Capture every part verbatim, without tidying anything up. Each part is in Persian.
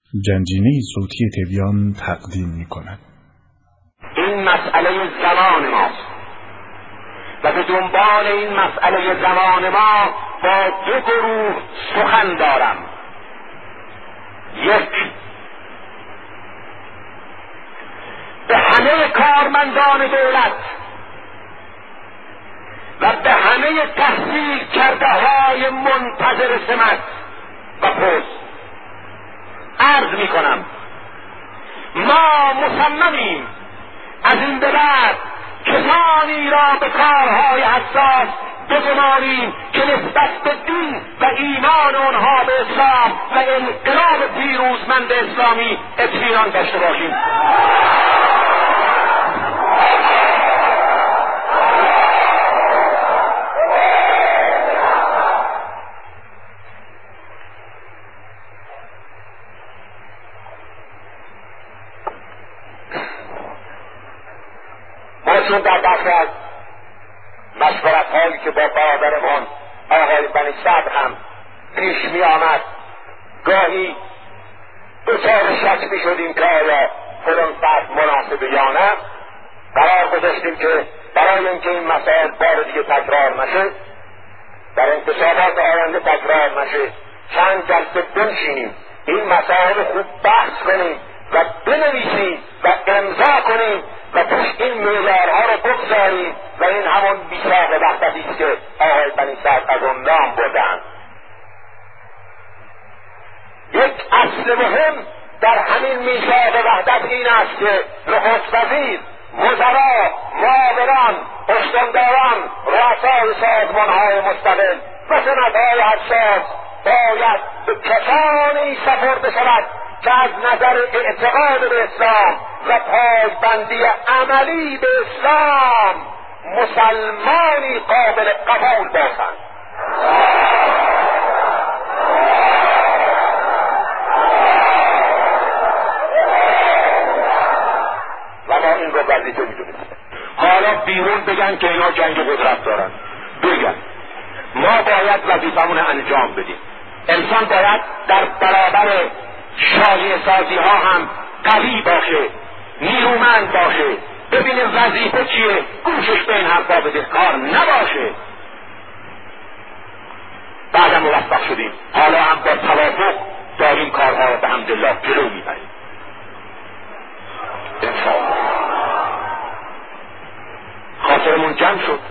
گنجینه صوتی تبیان تقدیم می‌کند. این مسئله زمان ماست و به دنبال این مسئله زمان ما با دو گروه سخن دارم. یک، به همه کارمندان دولت و به همه تحصیل کرده های منتظر سمت و پست عرض می کنم ما مصممیم از این به بعد کسانی را به کارهای حساس بگماریم که نسبت به دین و ایمان آنها به اسلام و انقلاب پیروزمند اسلامی اطمینان داشته باشیم. چون در برخی از مشورت هایی که با برادرمان آقای بنی صدر هم پیش می آمد گاهی دچار شک می شدیم که آیا فلان فرد مناسب یا نه، قرار گذاشتیم که برای اینکه این مسائل بار دیگه تکرار نشه، در انتخابات آینده تکرار نشه، چند جلسه بنشینیم این مسائل خوب بحث کنیم و بنویسیم و امضا کنیم و توش این معیارها رو بگذاریم و این همون میثاق وحدتی است که آقای بنی صدر از اون نام بردند. یک اصل مهم در همین میثاق وحدت این است که نخست وزیر، وزرا، معاونان، استانداران، رؤسای سازمانهای مستقل و سمتهای حساس باید به کسانی سپرده شود که از نظر اعتقاد به اسلام و پایبندی عملی به اسلام مسلمانی قابل قبول باشند. و ما این رو وظیفه میدونیم. حالا بیرون بگن که اینا جنگ قدرت دارن، بگن ما باید وظیفمون انجام بدیم. انسان باید در برابر شایعه سازی ها هم قوی باشه، نیرومند باشه، ببینه وظیفه چیه، گوشش به این حرفا بده، کار نباشه. بعدم موفق شدیم، حالا هم با توافق داریم کارها رو به حمدالله جلو میبریم. انشاءالله خاطرمون جمع شد،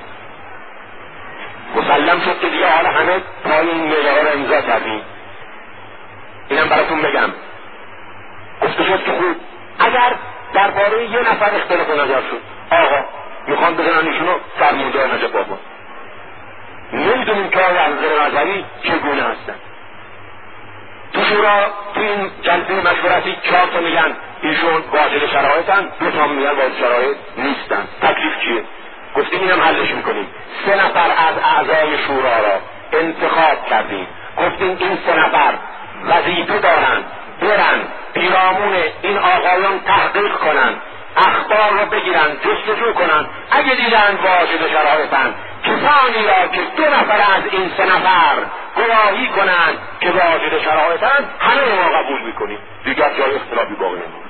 مسلم شد که دیگه حالا همه پای این معیارها رو امضا کردیم. اینم براتون بگم، گفته شد که خوب اگر درباره یه نفر اختلاف نظر شد، آقا میخوان بزنن ایشونو فرمانده نجف آباد، نمیدونیم که آقا نظر نظری چگونه هستن. تو شورا تو این جلسه مشورتی چهار تا میگن ایشون واجد شرایطن، دو تا میگن واجد شرایط نیستن، تکلیف چیه؟ گفتیم اینم حلش میکنیم. سه نفر از اعضای شورا را انتخاب کردیم، گفتیم این سه نفر وظیفه دارن برن پیرامون این آقایان تحقیق کنن، اخبار رو بگیرن، جستجو کنن، اگه دیدن واجد شرایطن کسانی را که دو نفر از این سه نفر گواهی کنن که واجد شرایطن همه ما قبول میکنیم، دیگر جای اختلافی باقی نمونه.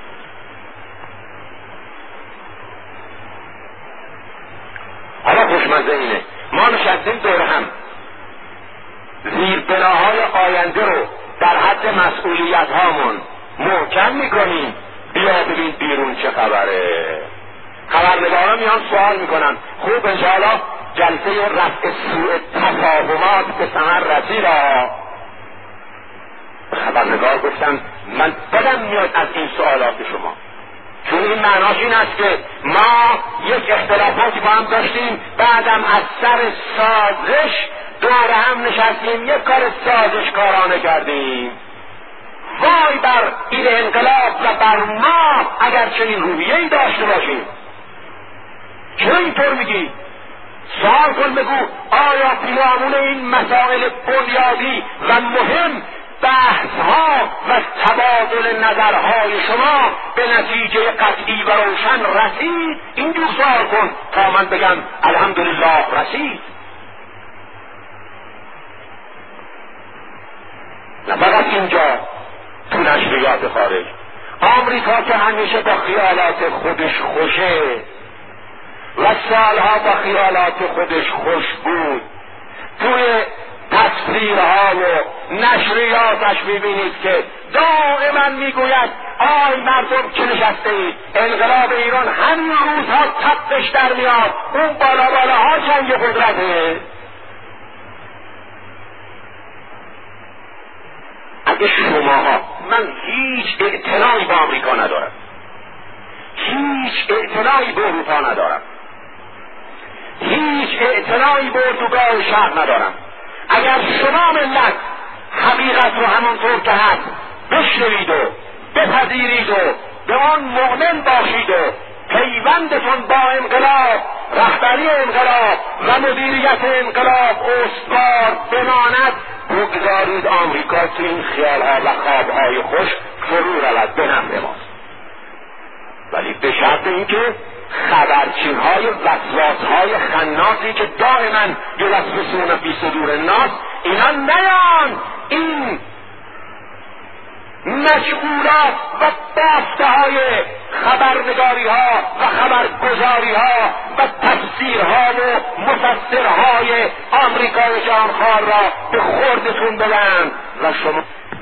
حالا خوشمزه اینه ما نشستیم دور هم زیربناهای آینده رو در حد مسئولیت هامون محکم میکنیم. بیا ببین بیرون چه خبره. خبرنگاران میان سوال میکنن خوب انشاءالله جلسه رفع سوء تفاهمات به ثمر رسید. خبرنگار گفتن من بدم میاد از این سوالات شما، چون این معناش این است که ما یک اختلافاتی با هم داشتیم، بعدم از سر سازش دور هم نشستیم یک کار سازشکارانه کردیم. وای بر این انقلاب و بر ما اگر چنین روحیه‌ای داشته باشیم. چرا اینطور میگی؟ سوال کن بگو آیا پیرامون این مسائل بنیادی و مهم بحث‌ها و تبادل نظرهای شما به نتیجه قطعی و روشن رسید؟ اینجور سوال کن تا من بگم الحمدلله رسید. نه فقط اینجا تو نشریات خارج. آمریکا که همیشه با خیالات خودش خوشه و سالها با خیالات خودش خوش بود، توی تصویرها و نشریاتش میبینید که دائما میگوید آی مردم که نشسته اید، انقلاب ایران همین روزها تپش در میاد، اون بالا بالاها جنگ قدرته. اگه شماها، من هیچ اعتنایی با آمریکا ندارم، هیچ اعتنایی به اروپا ندارم، هیچ اعتنایی به اردوگاه شهر ندارم، اگر شما ملت حقیقت رو همونطور که هست بشنوید و بپذیرید و به آن مؤمن باشید و پیوندتون با انقلاب، رهبری انقلاب و مدیریت انقلاب استوار بماند، بگذارید آمریکا تو این خیالها و خوابهای خوش فرو رود، به نفع ماست. ولی به شرط اینکه خبرچینهای وسواسهای خناسی که دائما یوسوسون فی صدور الناس اینا نیان، این مشغولات و بافته های خبرنگاری ها و خبرگزاری ها و تفسیرها و مفسرهای آمریکای جهانخوار را به خوردتون بدن و شما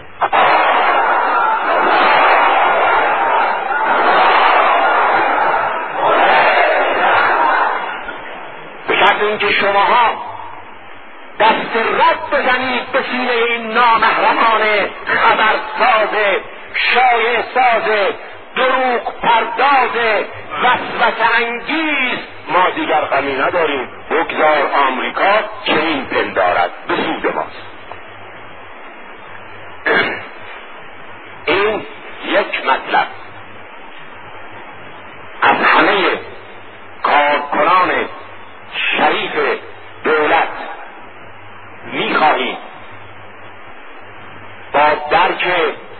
به شرط اینکه شماها دست رد بزنید به سینه این نامحرمانه خبرساز، شایع ساز، دروغ پرداز، وسوسه انگیز. ما دیگر غمی نداریم، بگذار آمریکا چنین پندارد، به سود ماست. این یک مطلب. از همه کارکنان شریف دولت می‌خواهیم با درک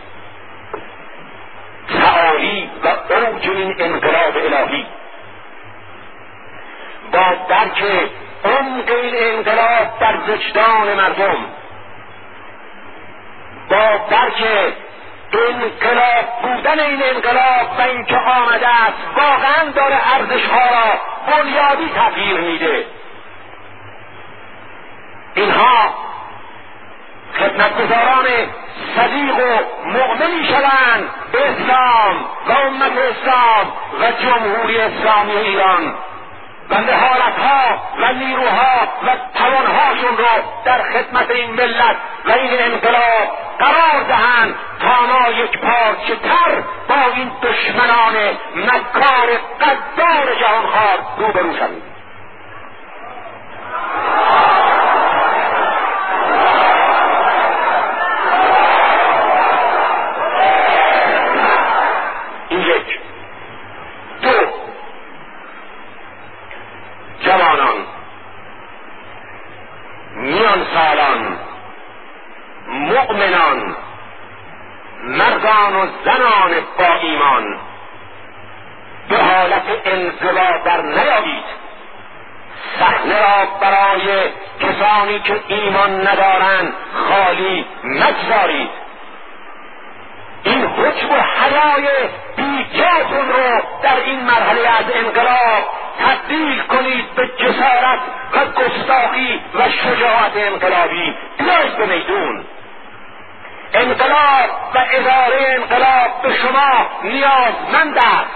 تعالی و اوج این انقلاب الهی، با درک عمق این انقلاب در وجدان مردم، با درک انقلاب بودن این انقلاب و اینکه آمده است واقعا داره ارزش‌ها را بنیادی تغییر میده، اینها خدمتگزاران صدیق و مؤمنی شوند به اسلام و امت اسلام و جمهوری اسلامی ایران و مهارتها و نیروها و توانهاشون رو در خدمت این ملت و این انقلاب قرار دهند تا ما یک پارچه تر با این دشمنان مکار غدار جهانخوار روبرو شویم. این یک. دو، جوانان، میان سالان، مؤمنان، مردان و زنان با ایمان، به حالت انزوا در نیایید، صحنه را برای کسانی که ایمان ندارند خالی مگذارید. این حجب و حیای بیجاتون رو در این مرحله از انقلاب تبدیل کنید به جسارت و گستاخی و شجاعت انقلابی. بیایید به میدون. انقلاب و اداره انقلاب به شما نیازمند است.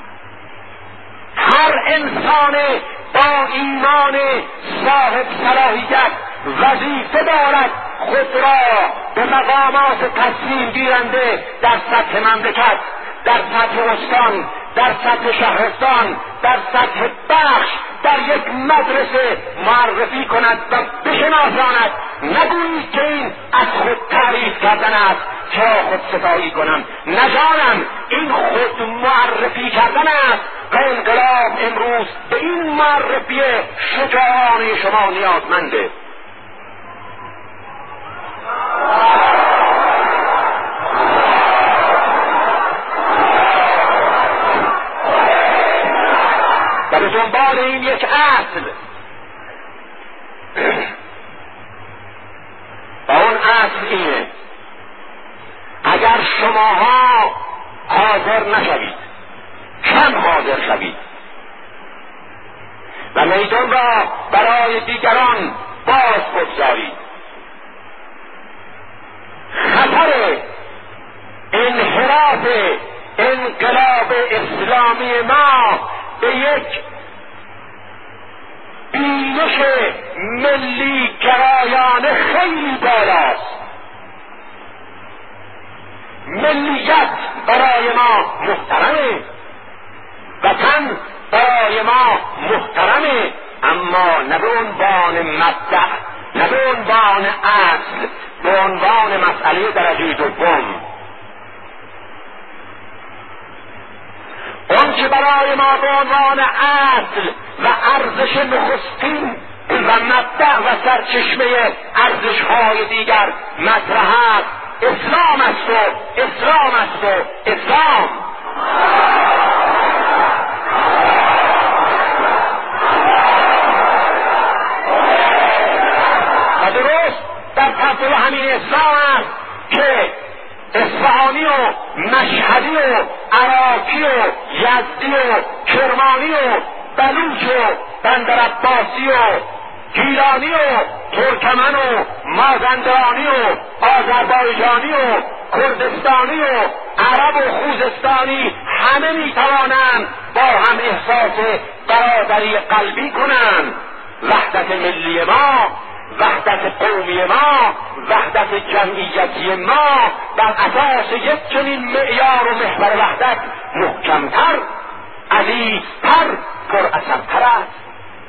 هر انسان با ایمان صاحب صلاحیت وظیفه دارد خود را به مقامات تصمیم گیرنده در سطح مملکت، در سطح استان، در سطح شهرستان، در سطح بخش، در یک مدرسه معرفی کند و بشناساند. نگویید که این از خود تعریف کردن است، چرا خود ستایی کنم؟ نجانم، این خود معرفی کردن است و انقلاب امروز به این معرفی شجاعانه شما نیازمنده. و به دنبال این یک اصل، و اون اصل اینه: اگر شما حاضر نشوید، کم حاضر شوید و میدان را برای دیگران باز بگذارید. خطر انحراف انقلاب اسلامی ما به یک بینش ملی گرایانه خیلی بالاست. ملیت برای ما محترمه، وطن برای ما محترمه، اما نه به عنوان مبدأ، نه به عنوان اصل، به عنوان مسئله درجه دوم. اون که برای ما به عنوان اصل و ارزش نخستین و مبدأ و سرچشمه ارزش‌های دیگر مطرح است، اسلام است و اسلام است و اسلام. و درست در پرتو همین اسلام است که اصفهانی و مشهدی و عراقی و یزدی و کرمانی و بلوچ و بندرعباسی و گیلانی و ترکمن و مازندرانی و آذربایجانی و کردستانی و عرب و خوزستانی همه میتوانند با هم احساس برادری قلبی کنند. وحدت ملی ما، وحدت قومی ما، وحدت جمعیتی ما بر اساس یک چنین معیار و محور وحدت محکمتر، عزیزتر، پراثرتر است.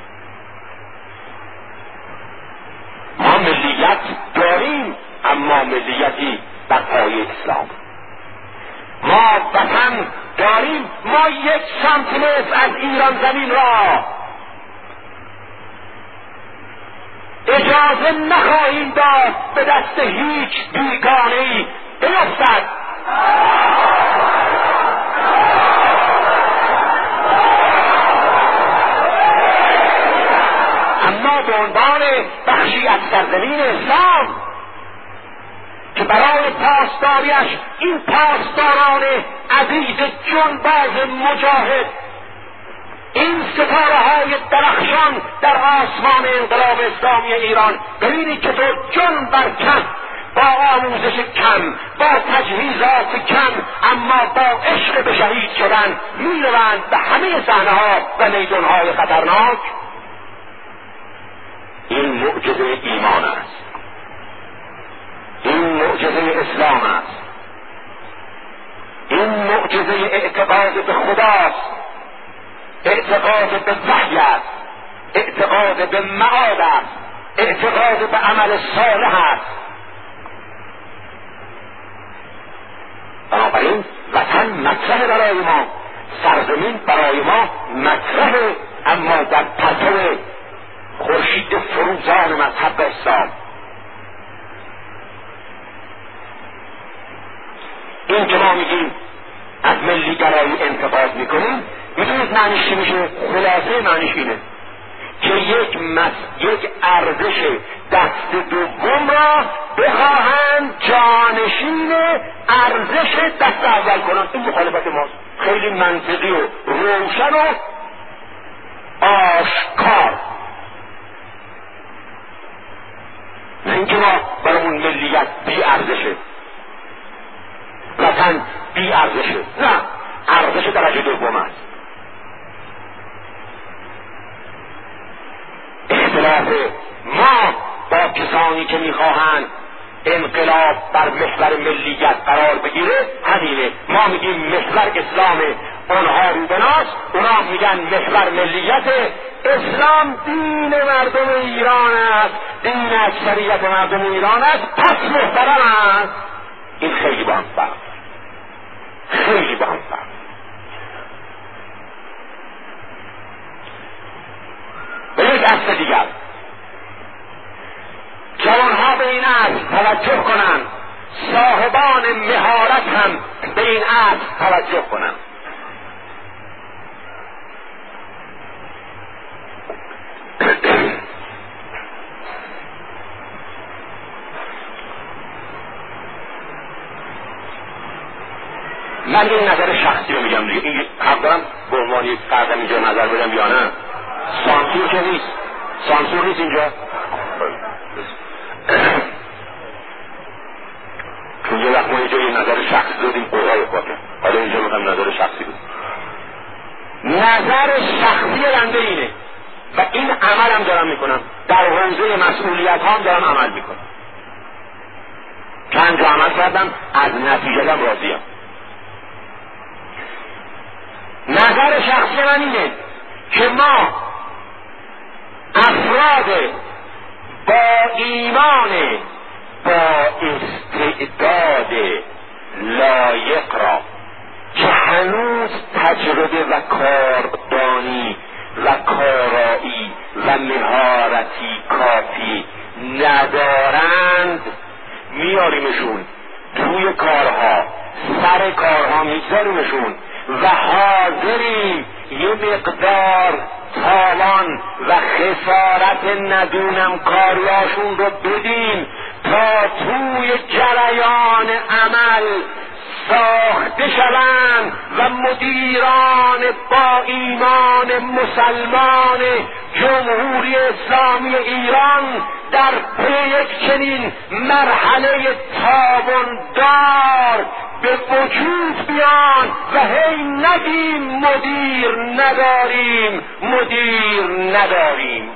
ما ملیت داریم، اما ملیتی بر پایه اسلام. ما وطن داریم، ما یک سانتیمتر از ایران زمین را اجازه نخواهیم داد به دست هیچ بیگانه‌ای بیفتد. اما به عنوان بخشی از سرزمین اسلام که برای پاسداریش این پاسداران عزیز جنباز مجاهد، این ستاره های درخشان در آسمان انقلاب اسلامی ایران، ببینید که تو جن بر کم، با آموزش کم، با تجهیزات کم، اما با عشق به شهید شدن میروند به همه صحنه ها و میدان های خطرناک. این معجزه ایمان است، این معجزه اسلام است، این معجزه اعتقاد به خداست، اعتقاد به وحی است، اعتقاد به معاد است، اعتقاد به عمل صالح است. بنابراین وطن مطرح برای ما، سرزمین برای ما مطرح، اما در پرتو خورشید فروزان مذهب اسلام. این که ما میگیم از ملی گرایی انتقاد میکنیم، میدونید معنیش چی میشه؟ خلاصه معنیش اینه که یک مس... یک ارزش دست دوم را بخواهند جانشین ارزش دست اول کنند. این مخالفت ماست، خیلی منطقی و روشن و آشکار. نه اینکه ما برامون ملیت بی ارزشه، وطن بی ارزشه، نه، ارزش درجه دوم است. اختلاف ما با کسانی که میخواهند انقلاب بر محور ملیت قرار بگیره همینه. ما میگیم محور اسلامه، اونها روبناست، اونها میگن محور ملیت. اسلام دین مردم ایران است، دین اکثریت مردم ایران است، پس محترم است. این خیلی با هم فرق، خیلی با هم فرق. به یک اصل دیگر، جوانها به این اصل توجه کنند، صاحبان مهارت هم به این اصل توجه کنند. من این نظر شخصی رو میگم دیگه، این حق دارم به عنوان یک فرد اینجا نظر بدم یا نه؟ سانسور که نیست، سانسور نیست اینجا. چون یه وقت ما اینجا یه نظر شخصی دادیم قرآن بکنم، حالا اینجا میخوام نظر شخصی بود. نظر شخصی بنده اینه و این عملم دارم میکنم، در حوزه مسئولیت هم دارم عمل میکنم. چند جا عمل کردم، از نتیجه هم راضیم. نظر شخصی من اینه که ما افراد با ایمان، با استعداد لایق را که هنوز تجربه و کاردانی و کارایی و مهارتی کافی ندارند میاریمشون توی کارها، سر کارها میگذاریمشون و حاضریم یه مقدار تاوان و خسارت ندونم کاریاشون رو بدیم تا توی جریان عمل ساخته شوند و مدیران با ایمان مسلمان جمهوری اسلامی ایران در پی یک چنین مرحله تاوندار به وجود بیان و هی نگیم مدیر نداریم، مدیر نداریم.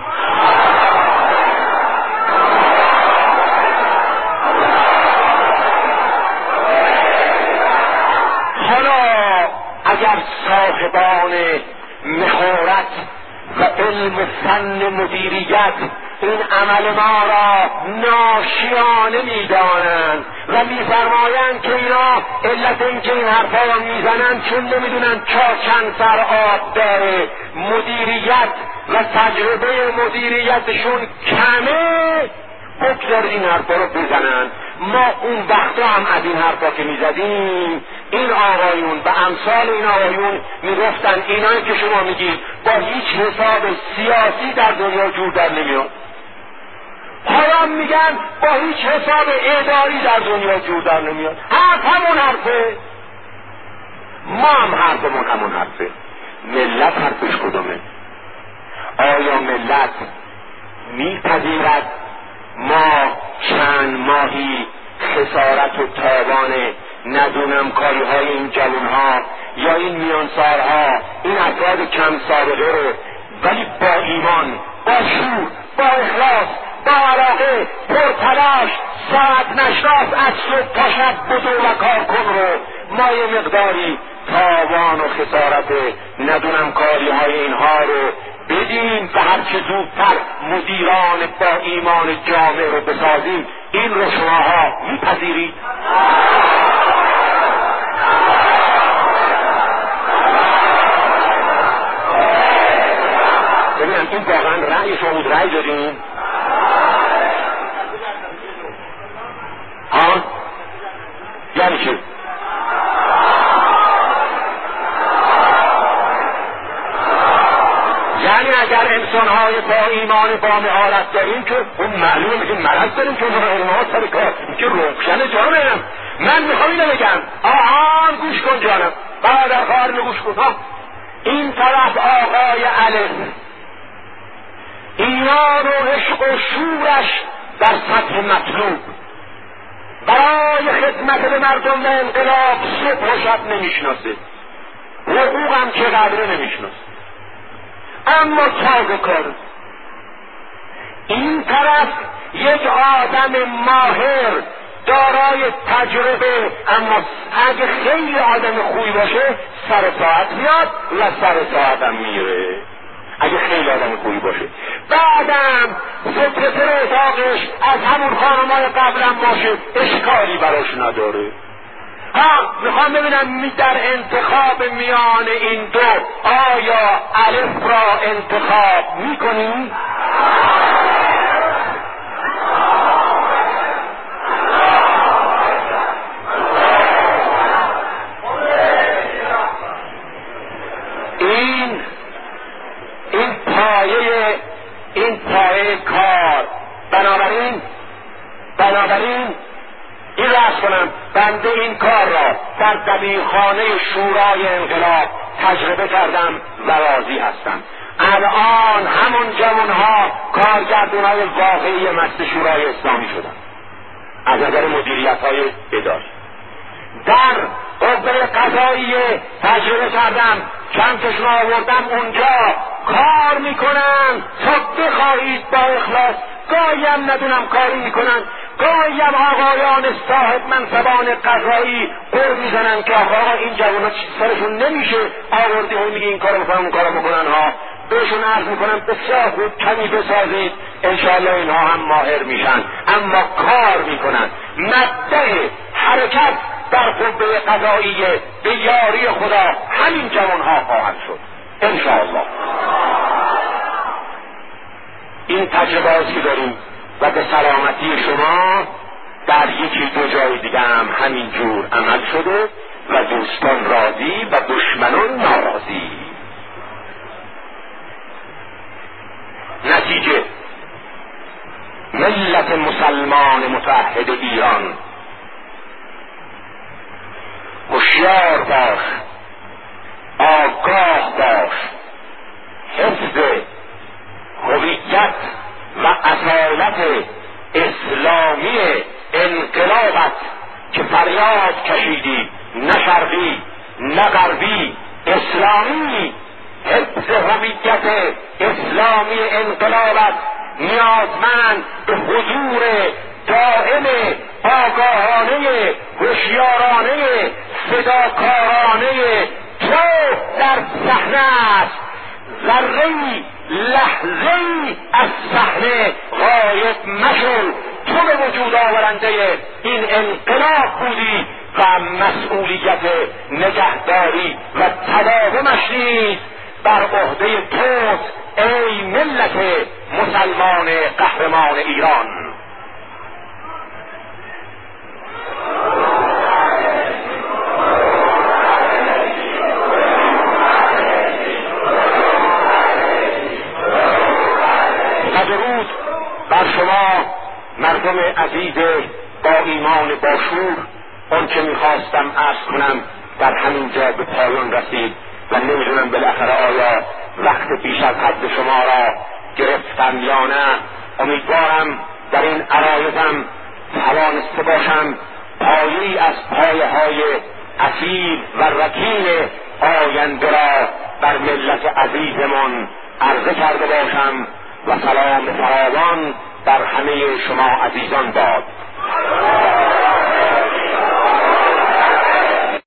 حالا اگر صاحبان مهارت و علم و فن مدیریت این عمل ما را ناشیانه میدانند و میفرمایند که اینا علت این که این حرفا را میزنند چون نمیدونن چا چند سر آب داره، مدیریت و تجربه مدیریتشون کمه، بگذار این حرفا رو بزنند. ما اون وقتا هم از این حرفا که میزدیم این آقایون و امثال این آقایون میگفتن اینایی که شما میگید با هیچ حساب سیاسی در دنیا جور در نمیاد. حالا میگن با هیچ حساب اداری در دنیا جور در نمیاد. حرف همون حرفه، ما هم حرفمون همون حرفه. ملت حرفش کدومه؟ آیا ملت میپذیرد ما چند ماهی خسارت و تاوان ندونم کاری های این جوان ها یا این میانسارها، این افراد کم سابقه رو ولی با ایمان، با شور، با اخلاص، با علاقه، پرتلاش، ساعت نشناس از صبح تا شب بدو و کار کن رو ما یه مقداری تاوان و خسارت ندونم کاری های اینها رو بدیم و هرچه زودتر مدیران با ایمان جامع رو بسازیم. این رو شماها میپذیرید؟ ببینم این واقعا رأی شما بود؟ رأی دادیم؟ ها؟ یعنی چه؟ یعنی اگر انسان‌های با ایمان با مهارت داریم که اون معلومه که مرض داریم که اونها سر کار که روشن جانم. من میخوام اینو بگم، آهان گوش کن جانم، برادر خواهر گوش کن. ها این طرف آقای الف ایمان و عشق و شورش در سطح مطلوب برای خدمت به مردم و انقلاب صبح و شب نمیشناسه، حقوقم که قدره نمیشناسه، اما تازه کار. این طرف یک آدم ماهر دارای تجربه، اما اگه خیلی آدم خوبی باشه سر ساعت میاد و سر ساعت هم میره، اگه خیلی آدم خوبی باشه. بعدم سکرتر اتاقش از همون خانمای قبلم باشه اشکالی براش نداره. ها میخوام ببینم در انتخاب میان این دو آیا الف را انتخاب میکنی؟ این این پایه این پایه کار. بنابراین بنابراین این راست کنم بنده این کار را در دبیرخانه شورای انقلاب تجربه کردم و راضی هستم. الان همون جوانها کارگردانای واقعی مست شورای اسلامی شدن از نظر مدیریت‌های اداری. در قوه قضاییه تجربه کردم، چند تاشون آوردم اونجا کار میکنن تا بخواهید با اخلاص. گاهی هم ندونم کاری میکنن، گاهی هم آقایان صاحب منصبان قضایی قر میزنن که آقا این جوان ها سرشون نمیشه آوردی و میگه این کارو میکنن اون کارو میکنن ها. بهشون عرض میکنم بسیار خوب کمی بسازید، انشاءالله اینها هم ماهر میشن، اما کار میکنن. مبدأ حرکت در قوه قضاییه به یاری خدا همین جوانها خواهند شد انشاءالله. این تجربه‌ای که داریم و به سلامتی شما در یکی دو جای دیگه هم همین جور عمل شده و دوستان راضی و دشمنان ناراضی. نتیجه ملت مسلمان متحد ایران هوشیار باش، آگاه باش، حفظ هویت و اصالت اسلامی انقلابت که فریاد کشیدی، نه شرقی نه غربی، اسلامی، حفظ هویت اسلامی انقلابت نیازمند به حضور دائم آگاهانه هوشیارانه فداکارانه تو در صحنه است. ذره‌ای لحظه‌ای از صحنه غایب مشو. تو به وجود آورنده این انقلاب بودی و مسئولیت نگهداری و تداومش نیز بر عهده توست ای ملت مسلمان قهرمان ایران. درود بر شما مردم عزیز با ایمان باشور. اون که میخواستم عرض کنم در همین جا به پایان رسید و نمیدونم بالاخره آیا وقت بیش از حد شما را گرفتم یا نه. امیدوارم در این عرایضم توانسته باشم پایه‌ای از پایه های اصیل و رکین آینده را بر ملت عزیزمان عرضه کرده باشم و سلام فراوان بر همه شما عزیزان باد.